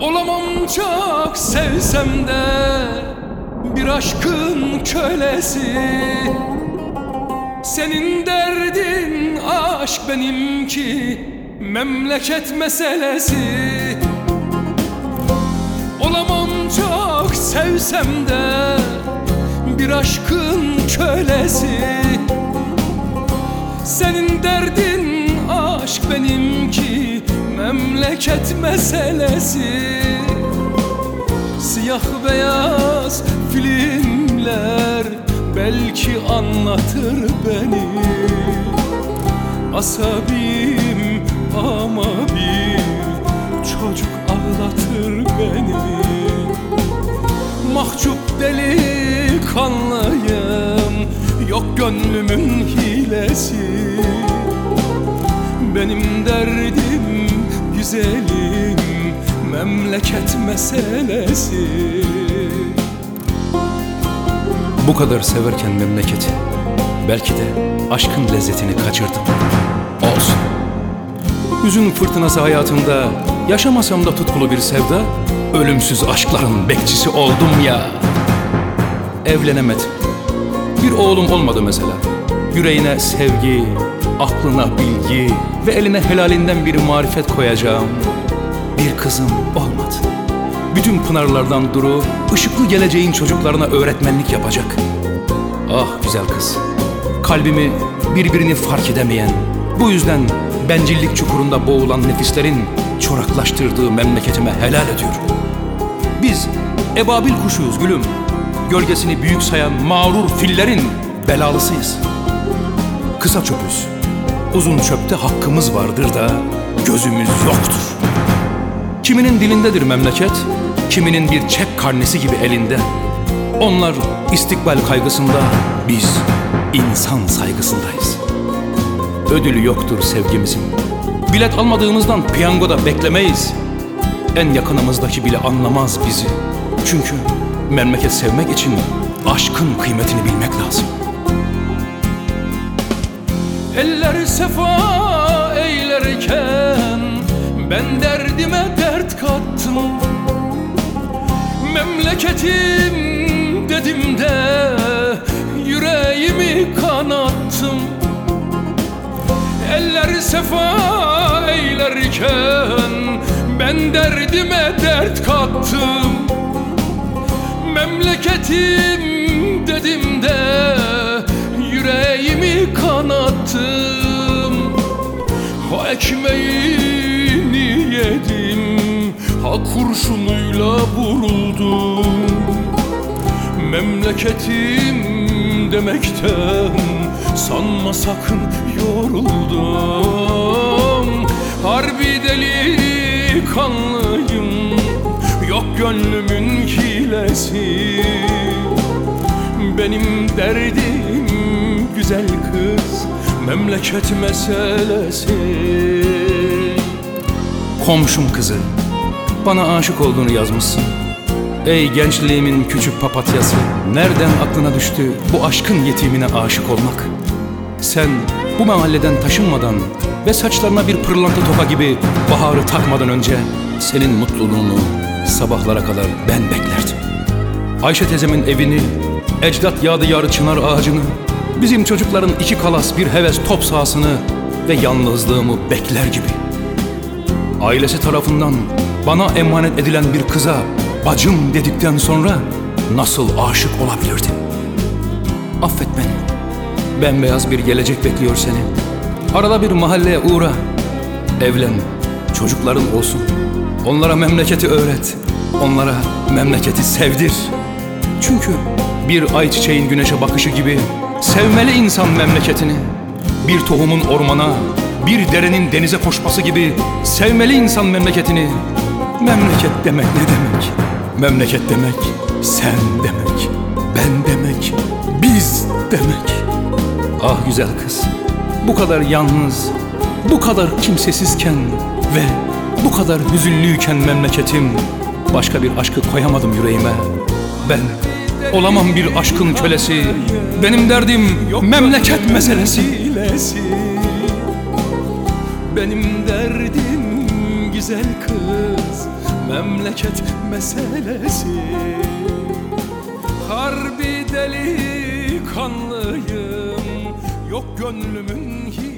Olamam çok sevsem de bir aşkın kölesi. Senin derdin aşk, benimki memleket meselesi. Olamam çok sevsem de bir aşkın kölesi. Senin derdin aşk, benimki memleket meselesi. Siyah beyaz filmler belki anlatır beni. Asabiyim ama bir çocuk ağlatır beni. Mahcup delikanlıyım, yok gönlümün hilesi. Benim derdim güzelim, memleket meselesi. Bu kadar severken memleketi, belki de aşkın lezzetini kaçırdım. Olsun. Hüzün fırtınası hayatımda yaşamasam da tutkulu bir sevda, ölümsüz aşkların bekçisi oldum ya. Evlenemedim. Bir oğlum olmadı mesela. Yüreğine sevgi, aklına bilgi ve eline helalinden bir marifet koyacağım bir kızım olmadı. Bütün pınarlardan Duru, ışıklı geleceğin çocuklarına öğretmenlik yapacak. Ah güzel kız, kalbimi birbirini fark edemeyen, bu yüzden bencillik çukurunda boğulan nefislerin çoraklaştırdığı memleketime helal ediyorum. Biz ebabil kuşuyuz gülüm, gölgesini büyük sayan mağrur fillerin belalısıyız. Kısa çöpüz, uzun çöpte hakkımız vardır da gözümüz yoktur. Kiminin dilindedir memleket, kiminin bir çek karnesi gibi elinde. Onlar istikbal kaygısında, biz insan saygısındayız. Ödülü yoktur sevgimizin. Bilet almadığımızdan piyangoda beklemeyiz. En yakınımızdaki bile anlamaz bizi. Çünkü memleket sevmek için aşkın kıymetini bilmek lazım. Eller sefa eylerken ben derdime dert kattım. Memleketim dedim de yüreğimi kanattım. Eller sefa eylerken ben derdime dert kattım. Memleketim dedim de yüreğimi kanattım. Ha ekmeğini yedim, ha kurşunuyla vuruldum. Memleketim demekten sanma sakın yoruldum. Harbi delikanlıyım, yok gönlümün hilesi. Benim derdim güzel kız, memleket meselesi. Komşum kızı, bana aşık olduğunu yazmışsın. Ey gençliğimin küçük papatyası, nereden aklına düştü bu aşkın yetimine aşık olmak? Sen bu mahalleden taşınmadan ve saçlarına bir pırlanta toka gibi baharı takmadan önce senin mutluluğunu sabahlara kadar ben beklerdim. Ayşe teyzemin evini, ecdat yadigarı çınar ağacını, bizim çocukların iki kalas bir heves top sahasını ve yalnızlığımı bekler gibi. Ailesi tarafından bana emanet edilen bir kıza bacım dedikten sonra nasıl aşık olabilirdim? Affet beni. Bembeyaz bir gelecek bekliyor seni. Arada bir mahalleye uğra. Evlen, çocukların olsun. Onlara memleketi öğret. Onlara memleketi sevdir. Çünkü bir ayçiçeğin güneşe bakışı gibi sevmeli insan memleketini. Bir tohumun ormana, bir derenin denize koşması gibi sevmeli insan memleketini. Memleket demek ne demek? Memleket demek sen demek, ben demek, biz demek. Ah güzel kız, bu kadar yalnız, bu kadar kimsesizken ve bu kadar hüzünlüyken memleketim, başka bir aşkı koyamadım yüreğime. Ben olamam bir aşkın kölesi, benim derdim memleket meselesi. Benim derdim güzel kız, memleket meselesi. Harbi delikanlıyım, yok gönlümün hiç